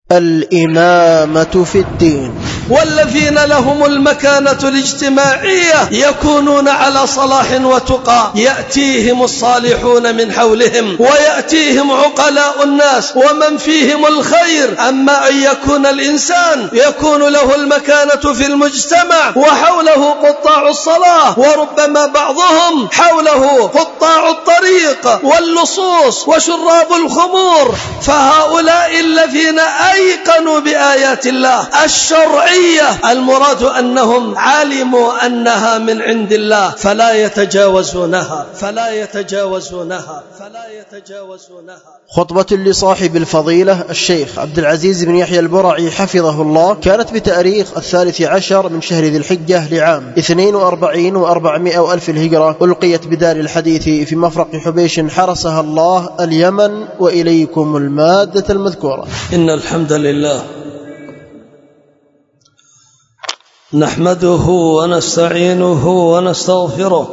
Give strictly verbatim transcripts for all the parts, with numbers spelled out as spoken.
الإمامة في الدين. والذين لهم المكانة الاجتماعية يكونون على صلاح وتقى، يأتيهم الصالحون من حولهم ويأتيهم عقلاء الناس ومن فيهم الخير. أما أن يكون الإنسان يكون له المكانة في المجتمع وحوله قطاع الصلاة، وربما بعضهم حوله قطاع الطريق واللصوص وشراب الخمور، فهؤلاء الذين أيقنوا بآيات الله الشرعية المراد أنهم علموا أنها من عند الله فلا يتجاوزونها فلا يتجاوزونها فلا يتجاوزونها خطبة لصاحب الفضيلة الشيخ عبد العزيز بن يحيى البرعي حفظه الله كانت بتاريخ الثالث عشر من شهر ذي الحجة لعام اثنين وأربعين وأربعمائة وألف الهجرة، ألقيت بدار الحديث في مفرق حبيش حرسها الله اليمن، وإليكم المادة المذكورة. إن الحمد لله نحمده ونستعينه ونستغفره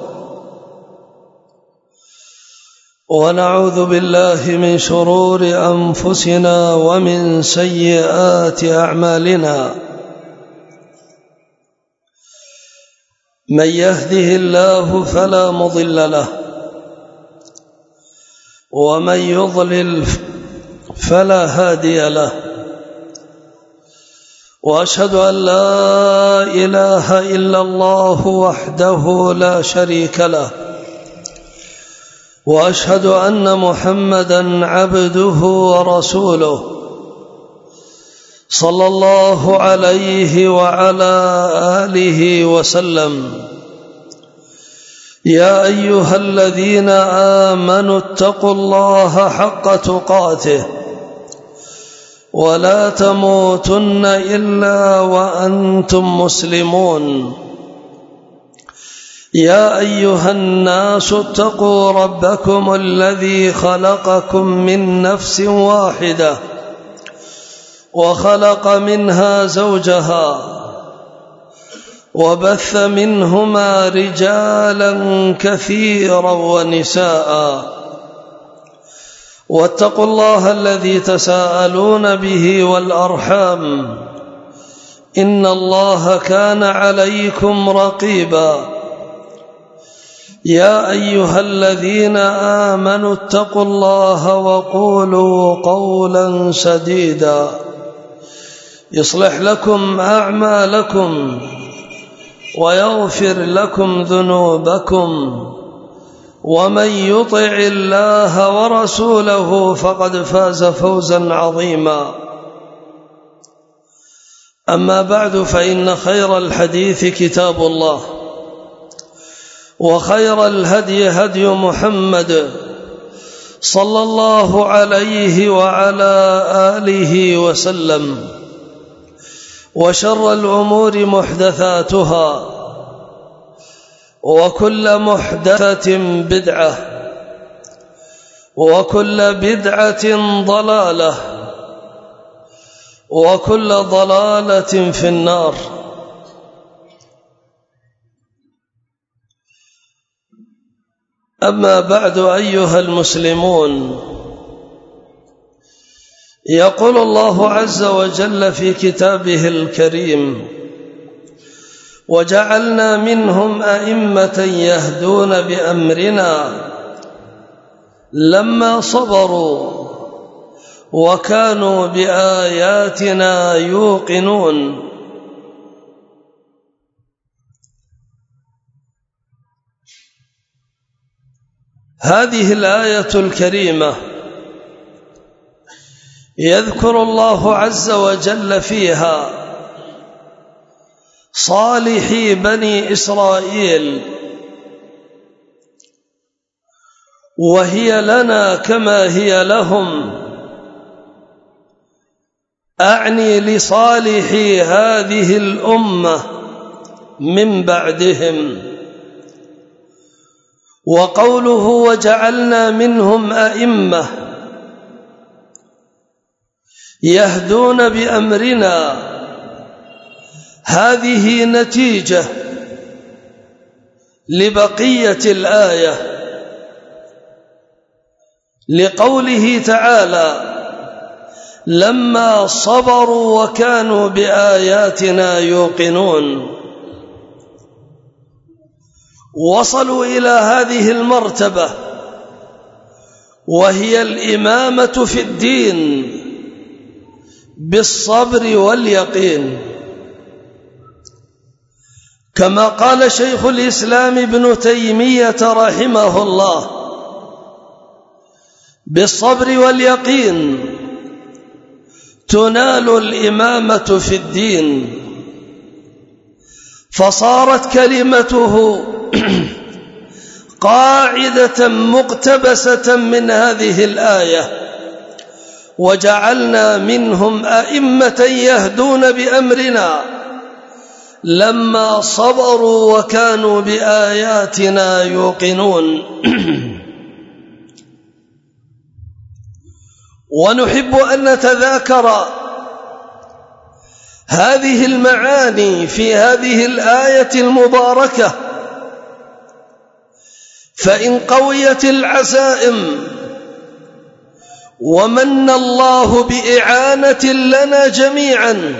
ونعوذ بالله من شرور أنفسنا ومن سيئات أعمالنا. من يهده الله فلا مضل له ومن يضلل فلا هادي له، وأشهد أن لا إله إلا الله وحده لا شريك له، وأشهد أن محمدا عبده ورسوله صلى الله عليه وعلى آله وسلم. يا أيها الذين آمنوا اتقوا الله حق تقاته ولا تموتن إلا وأنتم مسلمون. يا أيها الناس اتقوا ربكم الذي خلقكم من نفس واحدة وخلق منها زوجها وبث منهما رجالا كثيرا ونساء، واتقوا الله الذي تساءلون به والأرحام إن الله كان عليكم رقيبا. يا أيها الذين آمنوا اتقوا الله وقولوا قولا سديدا يصلح لكم أعمالكم ويغفر لكم ذنوبكم، ومن يطع الله ورسوله فقد فاز فوزا عظيما. أما بعد، فإن خير الحديث كتاب الله، وخير الهدي هدي محمد صلى الله عليه وعلى آله وسلم، وشر الأمور محدثاتها، وكل محدثة بدعة، وكل بدعة ضلالة، وكل ضلالة في النار. أما بعد، أيها المسلمون، يقول الله عز وجل في كتابه الكريم: وجعلنا منهم أئمة يهدون بأمرنا لما صبروا وكانوا بآياتنا يوقنون. هذه الآية الكريمة يذكر الله عز وجل فيها صالحي بني إسرائيل، وهي لنا كما هي لهم، أعني لصالحي هذه الأمة من بعدهم. وقوله وجعلنا منهم أئمة يهدون بأمرنا، هذه نتيجة لبقية الآية، لقوله تعالى: لما صبروا وكانوا بآياتنا يوقنون. وصلوا إلى هذه المرتبة وهي الإمامة في الدين بالصبر واليقين، كما قال شيخ الإسلام ابن تيمية رحمه الله: بالصبر واليقين تنال الإمامة في الدين. فصارت كلمته قاعدة مقتبسة من هذه الآية: وجعلنا منهم أئمة يهدون بأمرنا لما صبروا وكانوا بآياتنا يوقنون. ونحب أن نتذاكر هذه المعاني في هذه الآية المباركة، فإن قويت العزائم ومن الله بإعانة لنا جميعا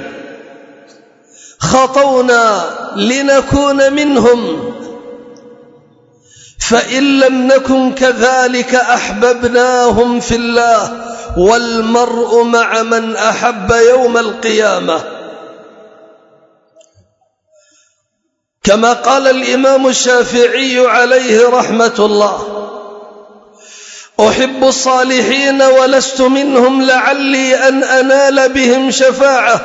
خطونا لنكون منهم، فإن لم نكن كذلك أحببناهم في الله، والمرء مع من أحب يوم القيامة. كما قال الإمام الشافعي عليه رحمة الله: أحب الصالحين ولست منهم لعلي أن أنال بهم شفاعة،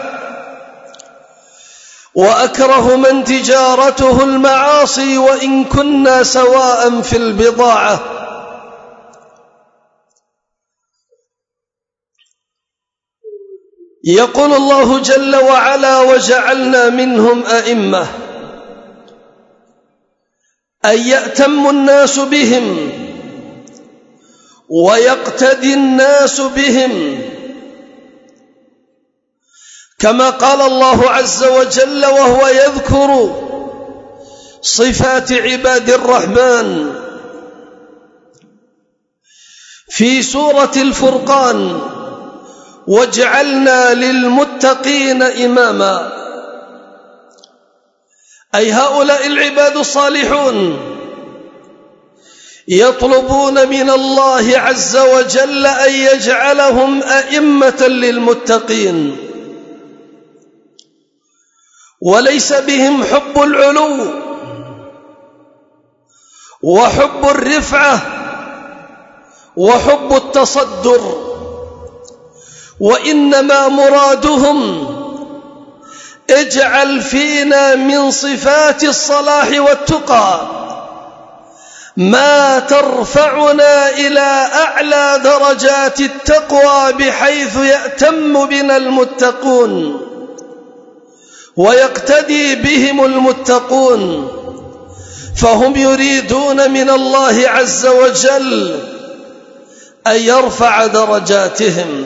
وأكره من تجارته المعاصي وإن كنا سواء في البضاعة. يقول الله جل وعلا: وجعلنا منهم أئمة، أن يأتم الناس بهم ويقتدي الناس بهم، كما قال الله عز وجل وهو يذكر صفات عباد الرحمن في سورة الفرقان: وجعلنا للمتقين إماما، أي هؤلاء العباد الصالحون يطلبون من الله عز وجل أن يجعلهم أئمة للمتقين، وليس بهم حب العلو وحب الرفعة وحب التصدر، وإنما مرادهم: اجعل فينا من صفات الصلاح والتقى ما ترفعنا إلى أعلى درجات التقوى، بحيث يأتم بنا المتقون ويقتدي بهم المتقون، فهم يريدون من الله عز وجل أن يرفع درجاتهم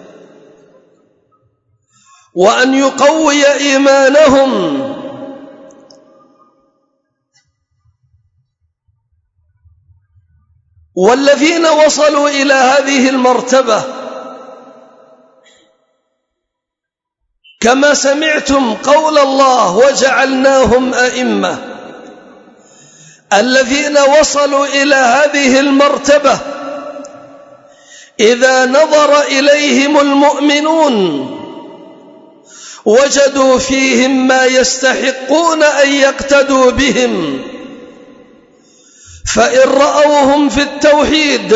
وأن يقوي إيمانهم. والذين وصلوا إلى هذه المرتبة كما سمعتم قول الله: وجعلناهم أئمة، الذين وصلوا إلى هذه المرتبة إذا نظر إليهم المؤمنون وجدوا فيهم ما يستحقون أن يقتدوا بهم، فإن رأوهم في التوحيد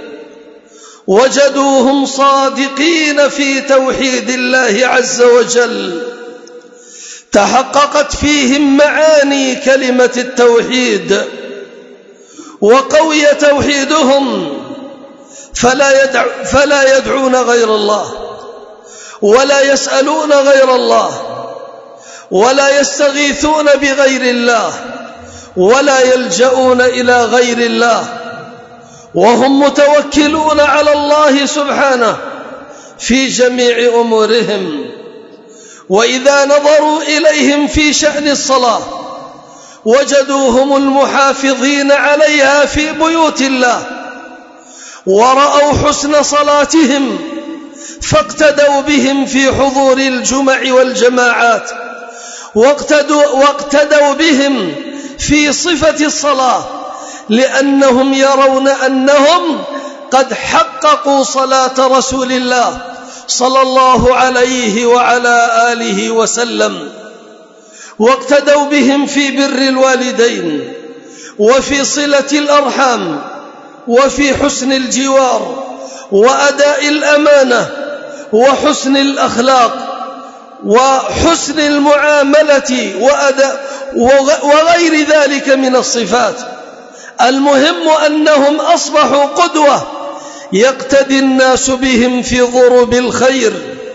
وجدوهم صادقين في توحيد الله عز وجل، تحققت فيهم معاني كلمة التوحيد وقوي توحيدهم، فلا, يدع فلا يدعون غير الله، ولا يسألون غير الله، ولا يستغيثون بغير الله، ولا يلجؤون إلى غير الله، وهم متوكلون على الله سبحانه في جميع أمورهم. وإذا نظروا إليهم في شأن الصلاة وجدوهم المحافظين عليها في بيوت الله، ورأوا حسن صلاتهم فاقتدوا بهم في حضور الجمع والجماعات، واقتدوا, واقتدوا بهم في صفة الصلاة، لأنهم يرون أنهم قد حققوا صلاة رسول الله صلى الله عليه وعلى آله وسلم. واقتدوا بهم في بر الوالدين، وفي صلة الأرحام، وفي حسن الجوار، وأداء الأمانة، وحسن الأخلاق، وحسن المعاملة، وأداء وغير ذلك من الصفات. المهم أنهم أصبحوا قدوة يقتدي الناس بهم في ضروب الخير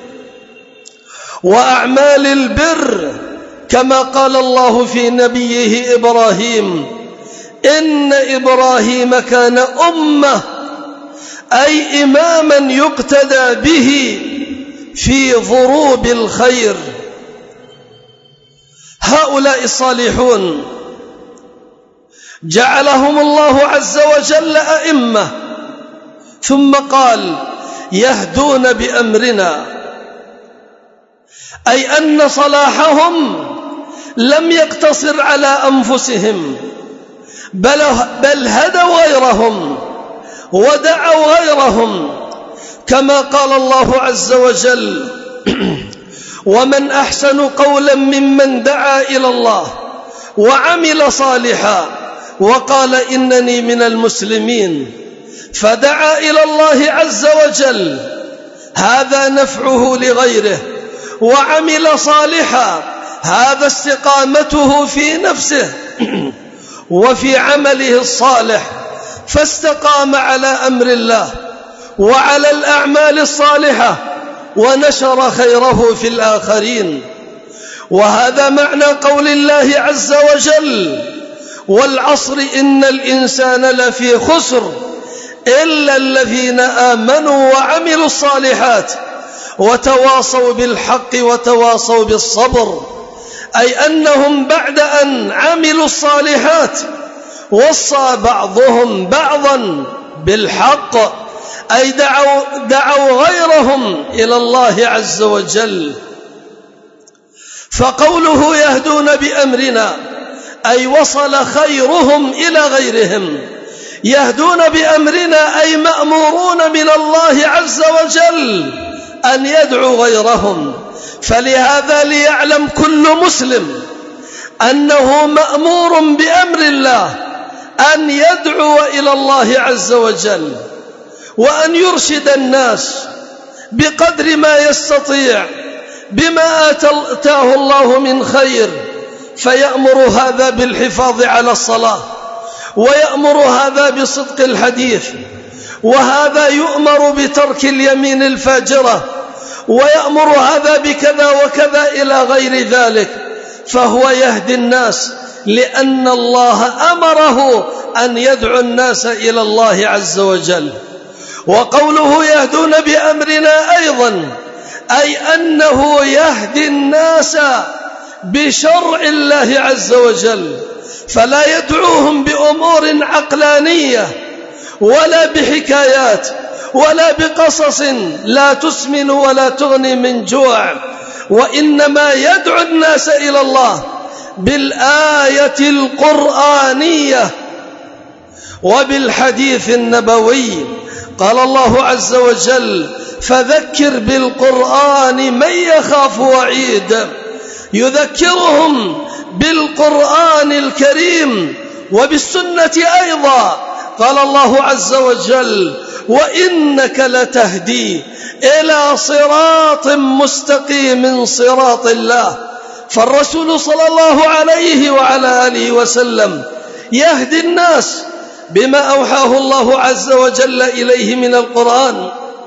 وأعمال البر، كما قال الله في نبيه إبراهيم: إن إبراهيم كان أمة، أي إماما يقتدى به في ضروب الخير. هؤلاء الصالحون جعلهم الله عز وجل أئمة، ثم قال: يهدون بأمرنا، أي أن صلاحهم لم يقتصر على أنفسهم، بل, بل هدوا غيرهم ودعوا غيرهم، كما قال الله عز وجل: ومن أحسن قولا ممن دعا إلى الله وعمل صالحا وقال إنني من المسلمين. فدعا إلى الله عز وجل، هذا نفعه لغيره، وعمل صالحا، هذا استقامته في نفسه وفي عمله الصالح، فاستقام على أمر الله وعلى الأعمال الصالحة ونشر خيره في الآخرين. وهذا معنى قول الله عز وجل: والعصر إن الإنسان لفي خسر إلا الذين آمنوا وعملوا الصالحات وتواصوا بالحق وتواصوا بالصبر، أي أنهم بعد أن عملوا الصالحات وصى بعضهم بعضا بالحق، أي دعوا, دعوا غيرهم إلى الله عز وجل. فقوله يهدون بأمرنا أي وصل خيرهم إلى غيرهم. يهدون بأمرنا أي مأمورون من الله عز وجل أن يدعوا غيرهم. فلهذا ليعلم كل مسلم أنه مأمور بأمر الله أن يدعو إلى الله عز وجل، وأن يرشد الناس بقدر ما يستطيع بما آتاه الله من خير، فيأمر هذا بالحفاظ على الصلاة، ويأمر هذا بصدق الحديث، وهذا يؤمر بترك اليمين الفاجرة، ويأمر هذا بكذا وكذا إلى غير ذلك. فهو يهدي الناس لأن الله أمره أن يدعو الناس إلى الله عز وجل. وقوله يهدون بأمرنا أيضا أي أنه يهدي الناس بشرع الله عز وجل، فلا يدعوهم بأمور عقلانية ولا بحكايات ولا بقصص لا تسمن ولا تغني من جوع، وإنما يدعو الناس إلى الله بالآية القرآنية وبالحديث النبوي. قال الله عز وجل: فذكر بالقرآن من يخاف وعيد. يذكرهم بالقرآن الكريم وبالسنة أيضا. قال الله عز وجل: وإنك لتهدي إلى صراط مستقيم صراط الله. فالرسول صلى الله عليه وعلى آله وسلم يهدي الناس بما أوحاه الله عز وجل إليه من القرآن،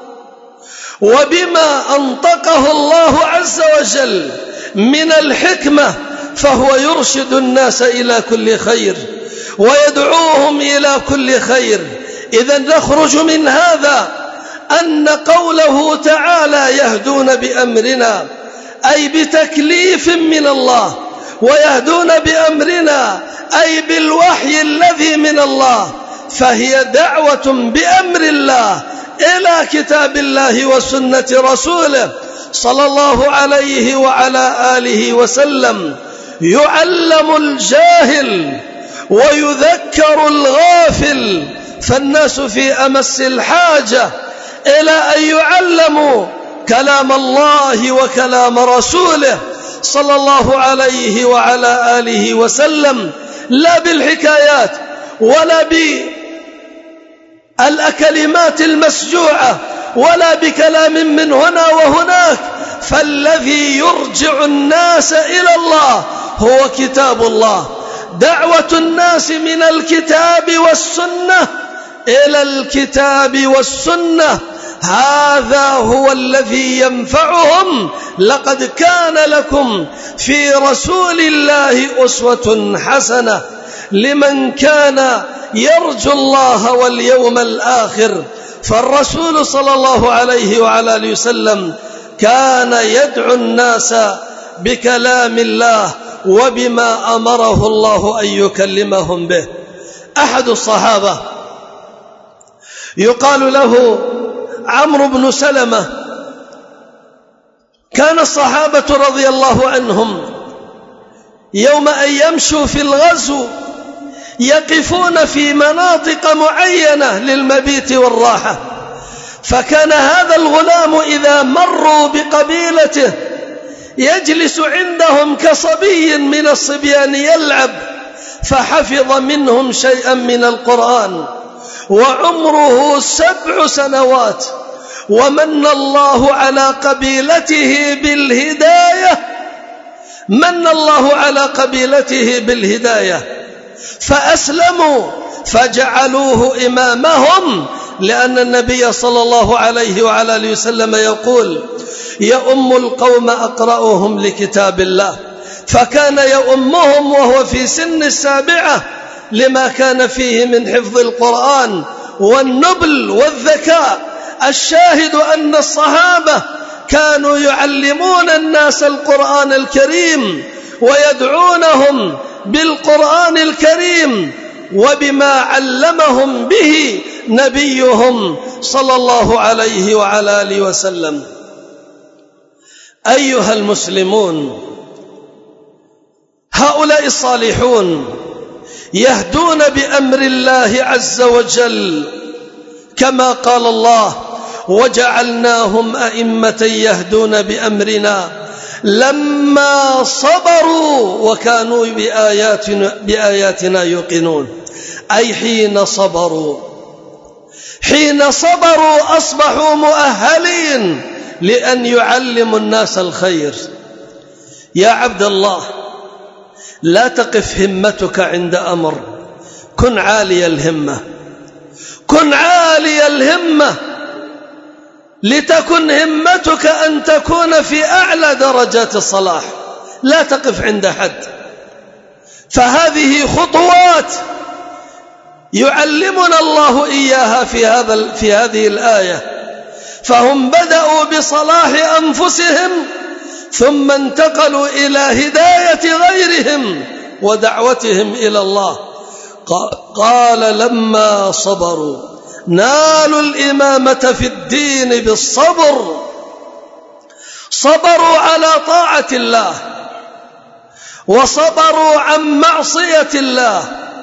وبما أنطقه الله عز وجل من الحكمة، فهو يرشد الناس إلى كل خير ويدعوهم إلى كل خير. إذن نخرج من هذا أن قوله تعالى يهدون بأمرنا أي بتكليف من الله، ويهدون بأمرنا أي بالوحي الذي من الله، فهي دعوة بأمر الله إلى كتاب الله وسنة رسوله صلى الله عليه وعلى آله وسلم، يعلم الجاهل ويذكر الغافل، فالناس في أمس الحاجة إلى أن يعلموا كلام الله وكلام رسوله صلى الله عليه وعلى آله وسلم، لا بالحكايات ولا بالكلمات المسجوعة ولا بكلام من هنا وهناك، فالذي يرجع الناس إلى الله هو كتاب الله. دعوة الناس من الكتاب والسنة إلى الكتاب والسنة، هذا هو الذي ينفعهم. لقد كان لكم في رسول الله أسوة حسنة لمن كان يرجو الله واليوم الآخر. فالرسول صلى الله عليه وعلى آله وسلم كان يدعو الناس بكلام الله وبما أمره الله أن يكلمهم به. أحد الصحابة يقال له عمرو بن سلمة، كان الصحابة رضي الله عنهم يوم أن يمشوا في الغزو يقفون في مناطق معينة للمبيت والراحة، فكان هذا الغلام إذا مروا بقبيلته يجلس عندهم كصبي من الصبيان يلعب، فحفظ منهم شيئا من القرآن وعمره سبع سنوات، ومن الله على قبيلته بالهداية من الله على قبيلته بالهداية فأسلموا فجعلوه إمامهم، لأن النبي صلى الله عليه وعلى آله وسلم يقول: يؤم القوم أقرأهم لكتاب الله، فكان يؤمهم وهو في سن السابعة لما كان فيه من حفظ القرآن والنبل والذكاء. الشاهد أن الصحابة كانوا يعلمون الناس القرآن الكريم ويدعونهم بالقرآن الكريم وبما علمهم به نبيهم صلى الله عليه وعلى آله وسلم. أيها المسلمون، هؤلاء الصالحون يهدون بأمر الله عز وجل، كما قال الله: وجعلناهم أئمة يهدون بأمرنا لما صبروا وكانوا بآياتنا, بآياتنا يوقنون. أي حين صبروا، حين صبروا أصبحوا مؤهلين لأن يعلموا الناس الخير. يا عبد الله، لا تقف همتك عند أمر، كن عالي الهمة، كن عالي الهمة، لتكن همتك أن تكون في أعلى درجات الصلاح، لا تقف عند حد. فهذه خطوات يعلمنا الله إياها في هذا في هذه الآية. فهم بدأوا بصلاح أنفسهم ثم انتقلوا إلى هداية غيرهم ودعوتهم إلى الله. قال: لما صبروا نالوا الإمامة في الدين بالصبر، صبروا على طاعة الله وصبروا عن معصية الله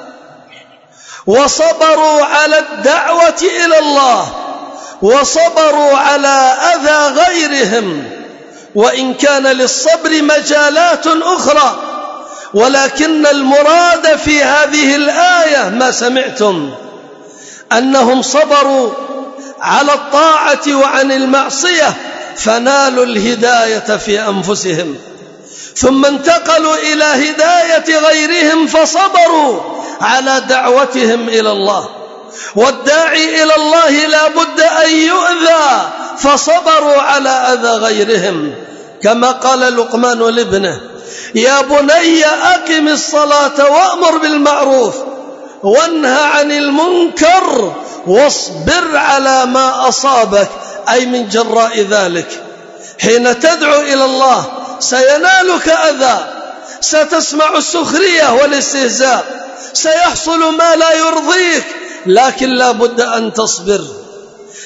وصبروا على الدعوة إلى الله وصبروا على أذى غيرهم. وإن كان للصبر مجالات أخرى، ولكن المراد في هذه الآية ما سمعتم، أنهم صبروا على الطاعة وعن المعصية فنالوا الهداية في أنفسهم، ثم انتقلوا إلى هداية غيرهم فصبروا على دعوتهم إلى الله. والداعي إلى الله لا بد أن يؤذى، فصبروا على أذى غيرهم، كما قال لقمان لابنه: يا بني أقم الصلاة وأمر بالمعروف وانهى عن المنكر واصبر على ما أصابك، أي من جراء ذلك. حين تدعو إلى الله سينالك أذى، ستسمع السخرية والاستهزاء، سيحصل ما لا يرضيك، لكن لا بد أن تصبر،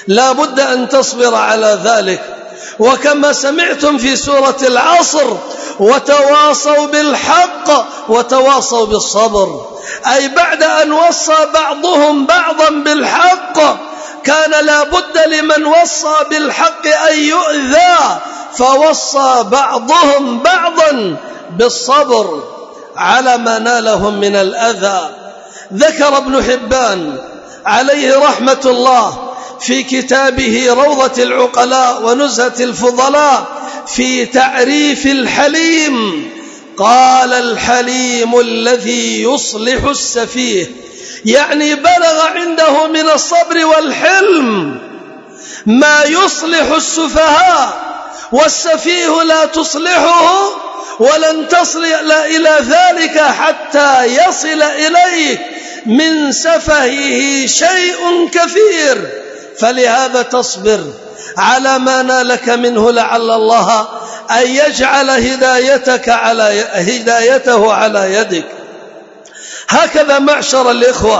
لا بد أن تصبر على ذلك. وكما سمعتم في سورة العصر وتواصوا بالحق وتواصوا بالصبر، أي بعد أن وصى بعضهم بعضا بالحق كان لا بد لمن وصى بالحق أن يؤذى، فوصى بعضهم بعضا بالصبر على ما نالهم من الأذى. ذكر ابن حبان عليه رحمة الله في كتابه روضة العقلاء ونزهة الفضلاء في تعريف الحليم، قال: الحليم الذي يصلح السفيه، يعني بلغ عنده من الصبر والحلم ما يصلح السفهاء، والسفيه لا تصلحه ولن تصل إلى ذلك حتى يصل إليه من سفهه شيء كثير. فلهذا تصبر على ما نالك منه، لعل الله أن يجعل هدايتك على هدايته على يدك. هكذا معشر الإخوة،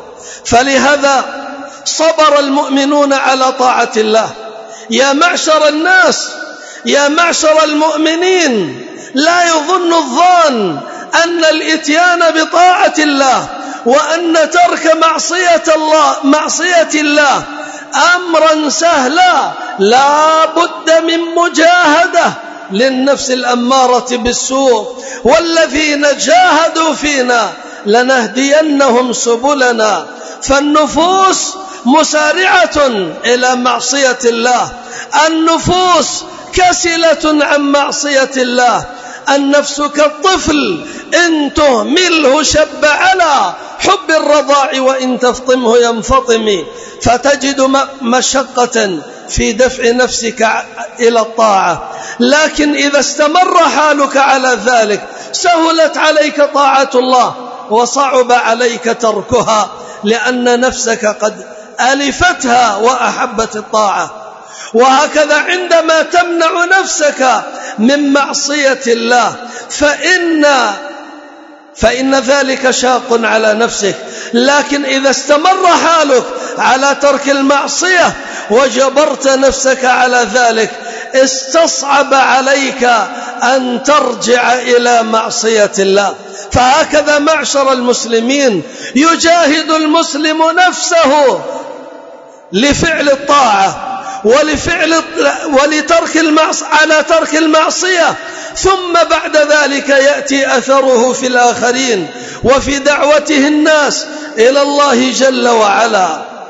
فلهذا صبر المؤمنون على طاعة الله. يا معشر الناس، يا معشر المؤمنين، لا يظن الظان أن الإتيان بطاعة الله وأن ترك معصية الله معصية الله أمرا سهلا. لا بد من مجاهدة للنفس الأمارة بالسوء، والذين جاهدوا فينا لنهدينهم سبلنا. فالنفوس مسارعة إلى معصية الله، النفوس كسلة عن معصية الله. النفس كالطفل إن تهمله شب على حب الرضاع وإن تفطمه ينفطم، فتجد مشقة في دفع نفسك إلى الطاعة. لكن إذا استمر حالك على ذلك سهلت عليك طاعة الله وصعب عليك تركها، لأن نفسك قد ألفتها وأحبت الطاعة. وهكذا عندما تمنع نفسك من معصية الله فإن فإن ذلك شاق على نفسك. لكن إذا استمر حالك على ترك المعصية وجبرت نفسك على ذلك استصعب عليك أن ترجع إلى معصية الله. فهكذا معشر المسلمين يجاهد المسلم نفسه لفعل الطاعة ولفعل ولترك المعصية على ترك المعصية، ثم بعد ذلك يأتي أثره في الآخرين وفي دعوته الناس إلى الله جل وعلا.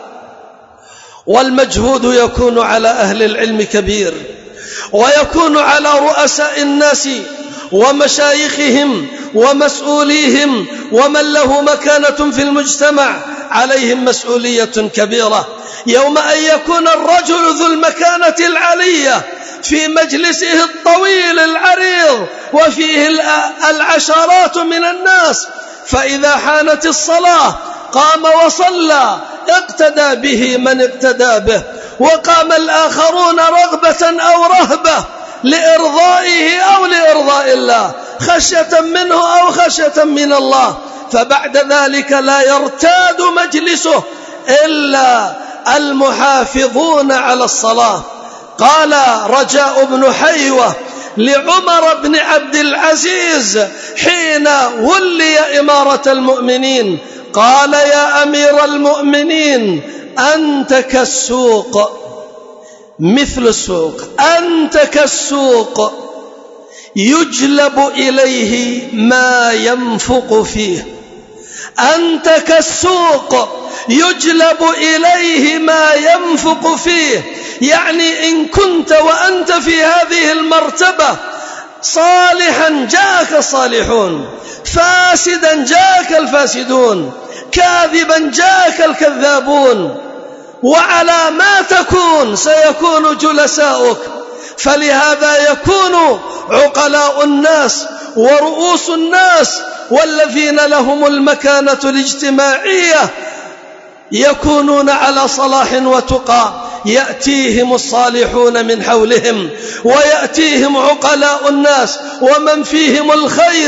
والمجهود يكون على أهل العلم كبير، ويكون على رؤساء الناس ومشايخهم ومسؤوليهم ومن له مكانة في المجتمع، عليهم مسؤولية كبيرة. يوم أن يكون الرجل ذو المكانة العلية في مجلسه الطويل العريض وفيه العشرات من الناس، فإذا حانت الصلاة قام وصلى اقتدى به من اقتدى به، وقام الآخرون رغبة أو رهبة لإرضائه أو لإرضاء الله، خشية منه أو خشية من الله. فبعد ذلك لا يرتاد مجلسه إلا المحافظون على الصلاة. قال رجاء بن حيوة لعمر بن عبد العزيز حين ولي إمارة المؤمنين، قال: يا أمير المؤمنين أنت كالسوق، مثل السوق، أنت كالسوق يجلب إليه ما ينفق فيه، أنت كالسوق يجلب إليه ما ينفق فيه. يعني إن كنت وأنت في هذه المرتبة صالحا جاءك الصالحون، فاسدا جاءك الفاسدون، كاذبا جاءك الكذابون، وعلى ما تكون سيكون جلساؤك. فلهذا يكون عقلاء الناس ورؤوس الناس والذين لهم المكانة الاجتماعية يكونون على صلاح وتقى، يأتيهم الصالحون من حولهم ويأتيهم عقلاء الناس ومن فيهم الخير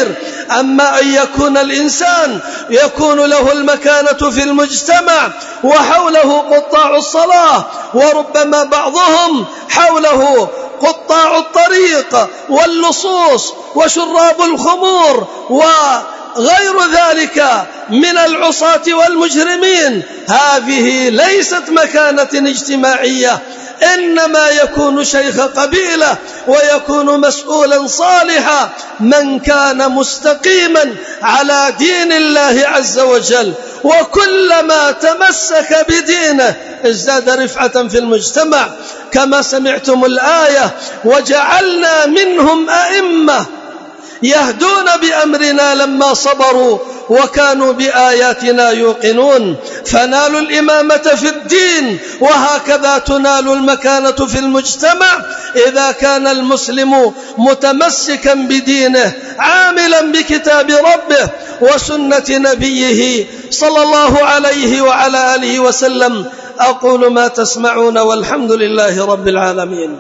أما أن يكون الإنسان يكون له المكانة في المجتمع وحوله قطاع الصلاة، وربما بعضهم حوله قطاع الطريق واللصوص وشراب الخمور وغير ذلك من العصاة والمجرمين، هذه ليست مكانة اجتماعية، إنما يكون شيخ قبيلة ويكون مسؤولا صالحا من كان مستقيما على دين الله عز وجل، وكلما تمسك بدينه ازداد رفعة في المجتمع، كما سمعتم الآية: وجعلنا منهم أئمة يهدون بأمرنا لما صبروا وكانوا بآياتنا يوقنون. فنالوا الإمامة في الدين، وهكذا تنال المكانة في المجتمع إذا كان المسلم متمسكا بدينه عاملا بكتاب ربه وسنة نبيه صلى الله عليه وعلى آله وسلم. أقول ما تسمعون والحمد لله رب العالمين.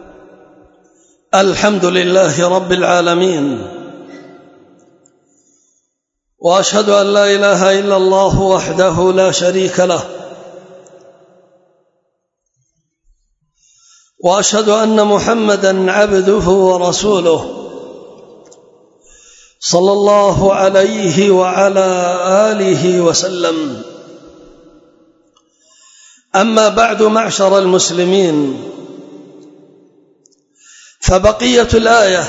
الحمد لله رب العالمين، وأشهد أن لا إله إلا الله وحده لا شريك له، وأشهد أن محمدا عبده ورسوله صلى الله عليه وعلى آله وسلم. أما بعد، معشر المسلمين، فبقية الآية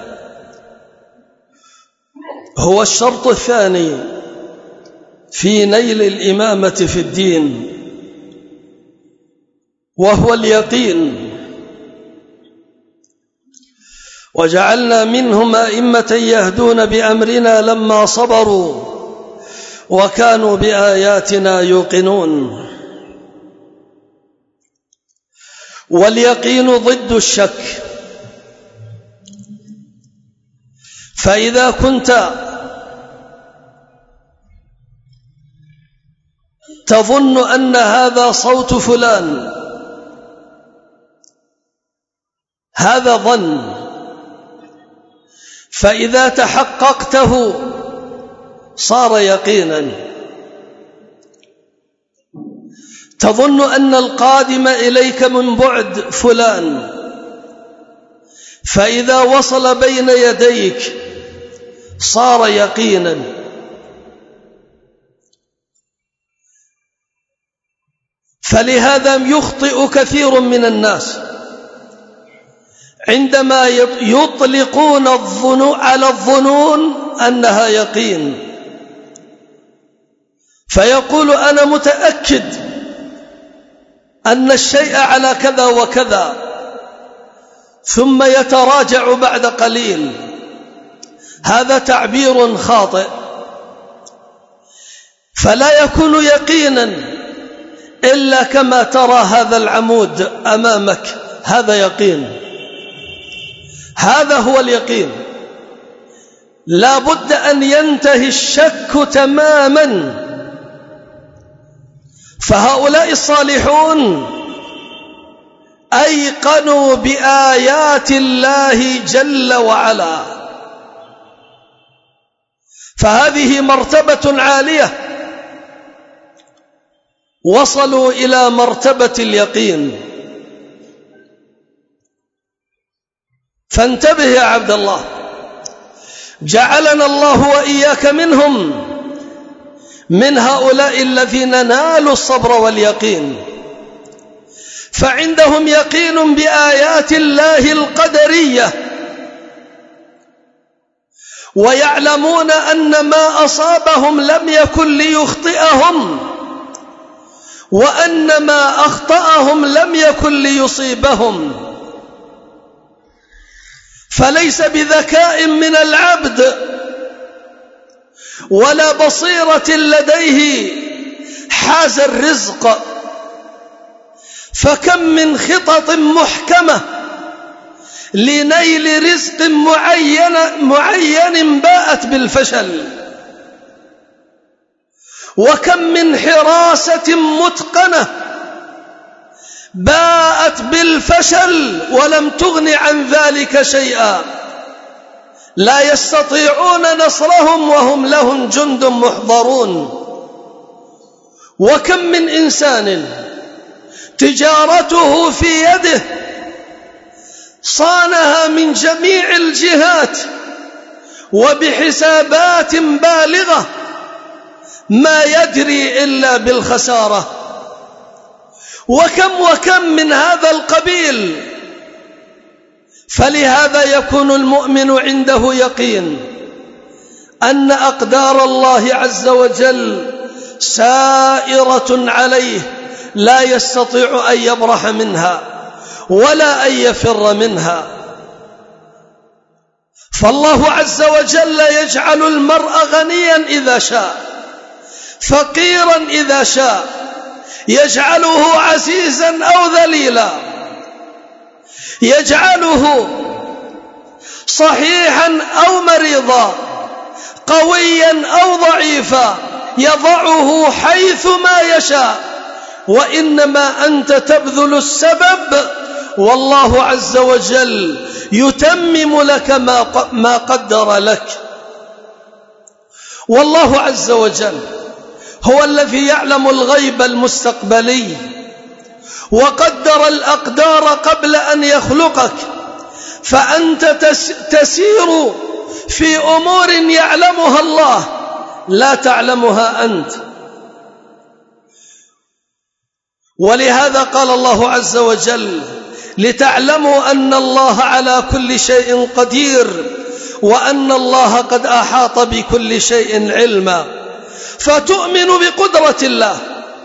هو الشرط الثاني في نيل الإمامة في الدين، وهو اليقين. وجعلنا منهم أئمة يهدون بأمرنا لما صبروا وكانوا بآياتنا يوقنون. واليقين ضد الشك، فإذا كنت تظن أن هذا صوت فلان، هذا ظن، فإذا تحققته صار يقينا. تظن أن القادم إليك من بعد فلان، فإذا وصل بين يديك صار يقينا. فلهذا يخطئ كثير من الناس عندما يطلقون الظنون على الظنون أنها يقين، فيقول أنا متأكد أن الشيء على كذا وكذا، ثم يتراجع بعد قليل. هذا تعبير خاطئ، فلا يكون يقينا إلا كما ترى هذا العمود أمامك، هذا يقين، هذا هو اليقين. لا بد أن ينتهي الشك تماما. فهؤلاء الصالحون أيقنوا بآيات الله جل وعلا، فهذه مرتبة عالية، وصلوا إلى مرتبة اليقين. فانتبه يا عبد الله، جعلنا الله وإياك منهم، من هؤلاء الذين نالوا الصبر واليقين، فعندهم يقين بآيات الله القدرية، ويعلمون أن ما أصابهم لم يكن ليخطئهم، وأن ما أخطأهم لم يكن ليصيبهم. فليس بذكاء من العبد ولا بصيرة لديه حاز الرزق، فكم من خطط محكمة لنيل رزق معين, معين باءت بالفشل، وكم من حراسة متقنة باءت بالفشل ولم تغن عن ذلك شيئا. لا يستطيعون نصرهم وهم لهم جند محضرون. وكم من إنسان تجارته في يده صانها من جميع الجهات وبحسابات بالغة ما يدري إلا بالخسارة. وكم وكم من هذا القبيل. فلهذا يكون المؤمن عنده يقين أن أقدار الله عز وجل سائرة عليه، لا يستطيع أن يبرح منها ولا أن يفر منها. فالله عز وجل يجعل المرء غنيا إذا شاء، فقيرا إذا شاء، يجعله عزيزا أو ذليلا، يجعله صحيحا أو مريضا، قويا أو ضعيفا، يضعه حيث ما يشاء. وإنما أنت تبذل السبب، والله عز وجل يتمم لك ما قدر لك. والله عز وجل هو الذي يعلم الغيب المستقبلي، وقدر الأقدار قبل أن يخلقك، فأنت تسير في أمور يعلمها الله لا تعلمها أنت. ولهذا قال الله عز وجل: لتعلموا أن الله على كل شيء قدير وأن الله قد أحاط بكل شيء علما. فتؤمن بقدرة الله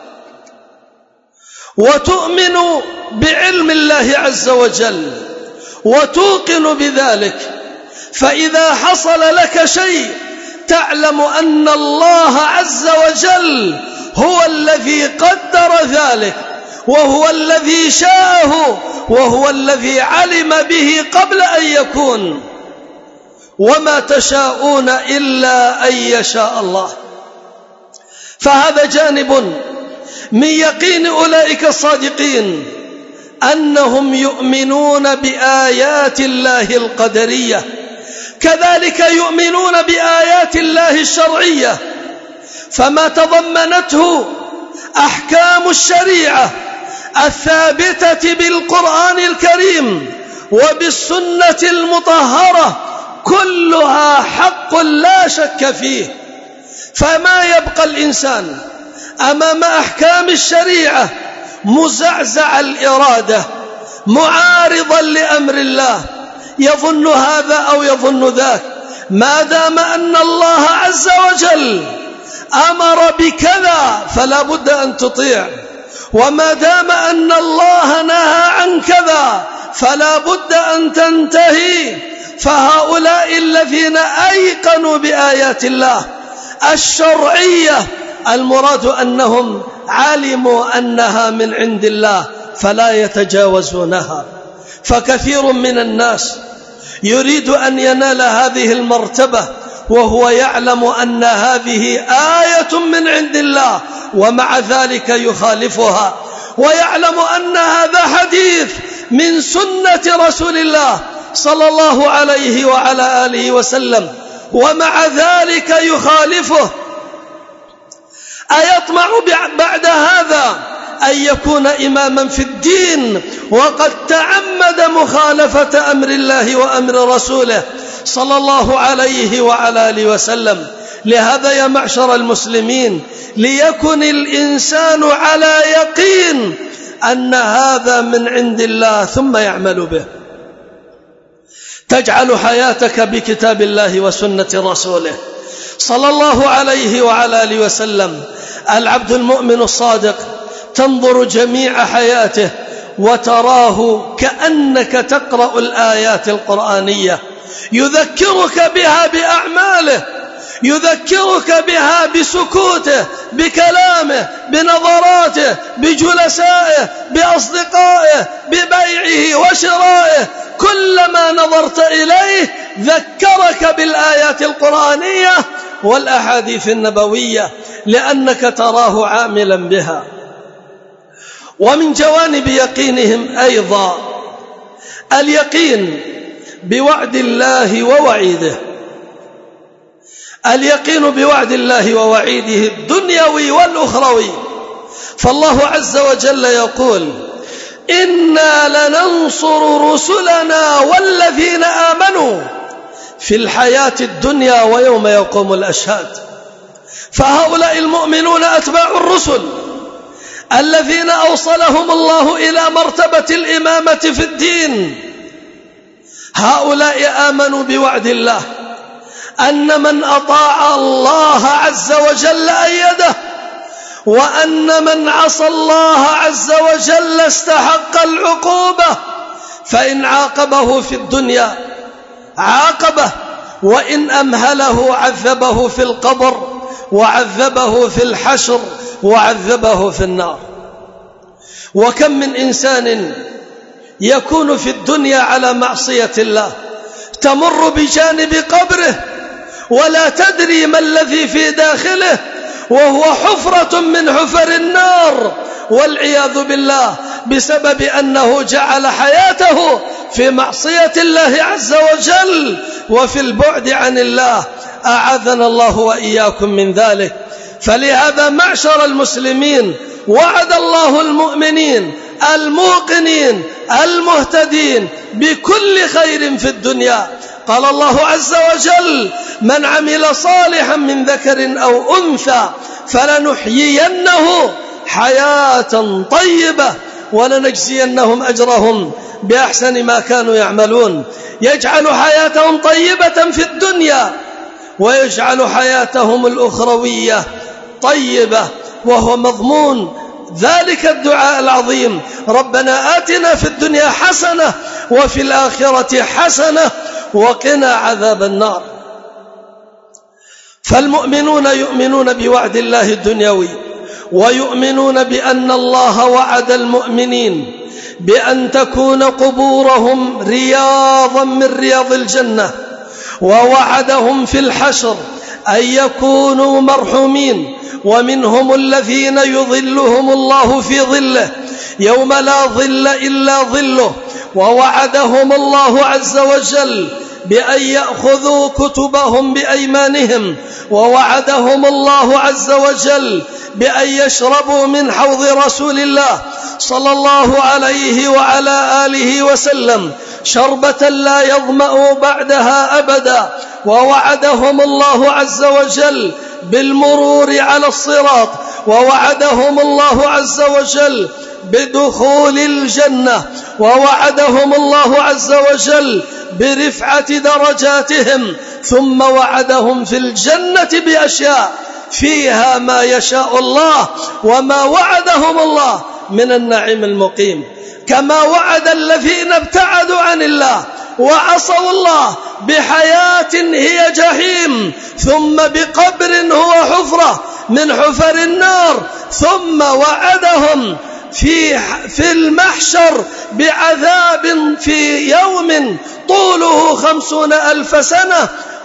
وتؤمن بعلم الله عز وجل وتوقن بذلك. فإذا حصل لك شيء تعلم أن الله عز وجل هو الذي قدر ذلك، وهو الذي شاءه، وهو الذي علم به قبل أن يكون. وما تشاءون إلا أن يشاء الله. فهذا جانب من يقين أولئك الصادقين أنهم يؤمنون بآيات الله القدرية، كذلك يؤمنون بآيات الله الشرعية، فما تضمنته أحكام الشريعة الثابتة بالقرآن الكريم وبالسنة المطهرة كلها حق لا شك فيه. فما يبقى الإنسان أمام أحكام الشريعة مزعزع الإرادة معارضا لأمر الله، يظن هذا أو يظن ذاك، ما دام أن الله عز وجل أمر بكذا فلا بد أن تطيع، وما دام أن الله نهى عن كذا فلا بد أن تنتهي. فهؤلاء الذين أيقنوا بآيات الله الشرعية المراد أنهم علموا أنها من عند الله فلا يتجاوزونها. فكثير من الناس يريد أن ينال هذه المرتبة وهو يعلم أن هذه آية من عند الله، ومع ذلك يخالفها، ويعلم أن هذا حديث من سنة رسول الله صلى الله عليه وعلى آله وسلم، ومع ذلك يخالفه. أيطمع بعد هذا أن يكون إماما في الدين وقد تعمد مخالفة أمر الله وأمر رسوله صلى الله عليه وعلى آله وسلم؟ لهذا يا معشر المسلمين ليكن الإنسان على يقين أن هذا من عند الله ثم يعمل به. تجعل حياتك بكتاب الله وسنة رسوله صلى الله عليه وعلى آله وسلم. العبد المؤمن الصادق تنظر جميع حياته وتراه كأنك تقرأ الآيات القرآنية، يذكرك بها بأعماله، يذكرك بها بسكوته، بكلامه، بنظراته، بجلسائه، بأصدقائه، ببيعه وشرائه. كلما نظرت إليه ذكرك بالآيات القرآنية والأحاديث النبوية لأنك تراه عاملا بها. ومن جوانب يقينهم أيضا اليقين بوعد الله ووعيده. اليقين بوعد الله ووعيده الدنيوي والأخروي. فالله عز وجل يقول: إنا لننصر رسلنا والذين آمنوا في الحياة الدنيا ويوم يقوم الأشهاد. فهؤلاء المؤمنون أتباع الرسل الذين أوصلهم الله إلى مرتبة الإمامة في الدين. هؤلاء آمنوا بوعد الله أن من أطاع الله عز وجل أيده، وأن من عصى الله عز وجل استحق العقوبة، فإن عاقبه في الدنيا عاقبه، وإن أمهله عذبه في القبر، وعذبه في الحشر، وعذبه في النار. وكم من إنسان يكون في الدنيا على معصية الله، تمر بجانب قبره ولا تدري ما الذي في داخله، وهو حفرة من حفر النار والعياذ بالله، بسبب أنه جعل حياته في معصية الله عز وجل وفي البعد عن الله. أعاذنا الله وإياكم من ذلك. فلهذا معشر المسلمين وعد الله المؤمنين الموقنين المهتدين بكل خير في الدنيا. قال الله عز وجل: من عمل صالحا من ذكر أو أنثى فلنحيينه حياة طيبة ولنجزينهم أجرهم بأحسن ما كانوا يعملون. يجعل حياتهم طيبة في الدنيا ويجعل حياتهم الأخروية طيبة، وهو مضمون ذلك الدعاء العظيم: ربنا آتنا في الدنيا حسنة وفي الآخرة حسنة وقنا عذاب النار. فالمؤمنون يؤمنون بوعد الله الدنيوي، ويؤمنون بأن الله وعد المؤمنين بأن تكون قبورهم رياضا من رياض الجنة، ووعدهم في الحشر أن يكونوا مرحومين، ومنهم الذين يظلهم الله في ظله يوم لا ظل إلا ظله. ووعدهم الله عز وجل بأن يأخذوا كتبهم بأيمانهم، ووعدهم الله عز وجل بأن يشربوا من حوض رسول الله صلى الله عليه وعلى آله وسلم شربة لا يظمأ بعدها أبدا. ووعدهم الله عز وجل بالمرور على الصراط، ووعدهم الله عز وجل بدخول الجنة، ووعدهم الله عز وجل برفعة درجاتهم، ثم وعدهم في الجنة بأشياء فيها ما يشاء الله وما وعدهم الله من النعيم المقيم. كما وعد الذين ابتعدوا عن الله وعصوا الله بحياة هي جحيم، ثم بقبر هو حفرة من حفر النار، ثم وعدهم في في المحشر بعذاب في يوم طوله خمسون ألف سنة،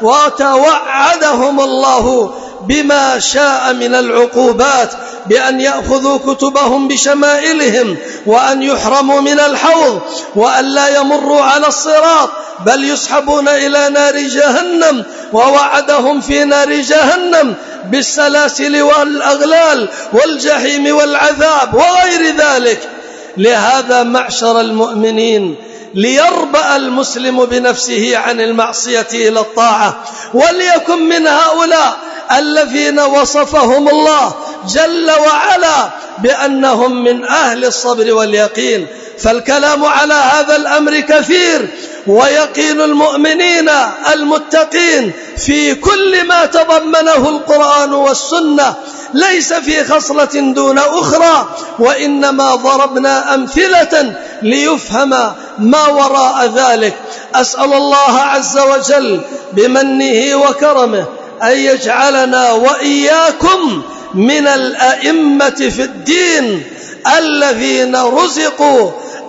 وتوعدهم الله بما شاء من العقوبات، بأن يأخذوا كتبهم بشمائلهم، وأن يحرموا من الحوض، وأن لا يمروا على الصراط، بل يسحبون إلى نار جهنم. ووعدهم في نار جهنم بالسلاسل والأغلال والجحيم والعذاب وغير ذلك. لهذا معشر المؤمنين ليربأ المسلم بنفسه عن المعصية إلى الطاعة، وليكن من هؤلاء الذين وصفهم الله جل وعلا بأنهم من أهل الصبر واليقين. فالكلام على هذا الأمر كثير، ويقين المؤمنين المتقين في كل ما تضمنه القرآن والسنة ليس في خصلة دون أخرى، وإنما ضربنا أمثلة ليفهم ما وراء ذلك. أسأل الله عز وجل بمنه وكرمه أن يجعلنا وإياكم من الأئمة في الدين الذين رزقوا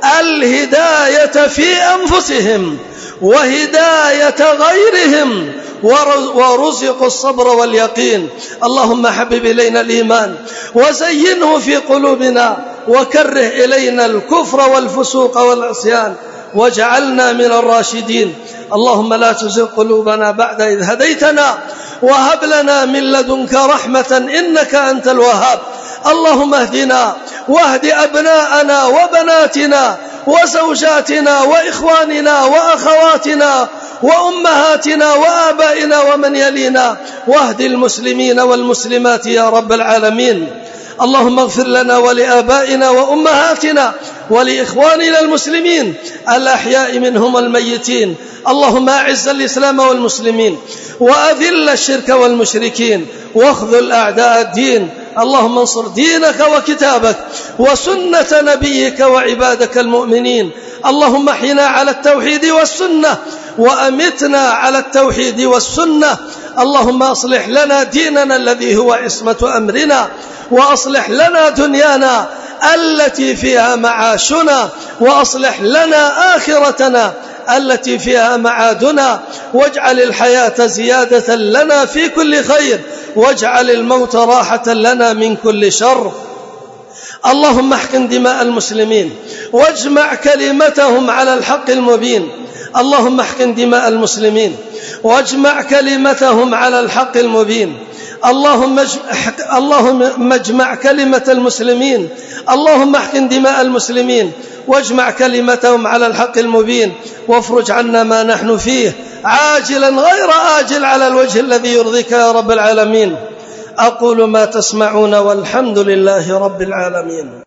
الهداية في أنفسهم وهداية غيرهم، ورزقوا الصبر واليقين. اللهم حبب إلينا الإيمان وزينه في قلوبنا، وكره إلينا الكفر والفسوق والعصيان، واجعلنا من الراشدين. اللهم لا تزغ قلوبنا بعد إذ هديتنا وهب لنا من لدنك رحمة إنك أنت الوهاب. اللهم اهدنا واهد أبناءنا وبناتنا وزوجاتنا وإخواننا وأخواتنا وأمهاتنا وآبائنا ومن يلينا، واهد المسلمين والمسلمات يا رب العالمين. اللهم اغفر لنا ولآبائنا وأمهاتنا ولإخواننا المسلمين الأحياء منهم والميتين. اللهم أعز الإسلام والمسلمين وأذل الشرك والمشركين واخذل أعداء الدين. اللهم انصر دينك وكتابك وسنة نبيك وعبادك المؤمنين. اللهم احينا على التوحيد والسنة وأمتنا على التوحيد والسنة. اللهم أصلح لنا ديننا الذي هو عصمة أمرنا، وأصلح لنا دنيانا التي فيها معاشنا، وأصلح لنا آخرتنا التي فيها معادنا، واجعل الحياة زيادة لنا في كل خير، واجعل الموت راحة لنا من كل شر. اللهم احقن دماء المسلمين واجمع كلمتهم على الحق المبين. اللهم احقن دماء المسلمين واجمع كلمتهم على الحق المبين. اللهم اللهم اجمع كلمة المسلمين اللهم احقن دماء المسلمين واجمع كلمتهم على الحق المبين، وافرج عنا ما نحن فيه عاجلا غير آجل على الوجه الذي يرضيك يا رب العالمين. أقول ما تسمعون والحمد لله رب العالمين.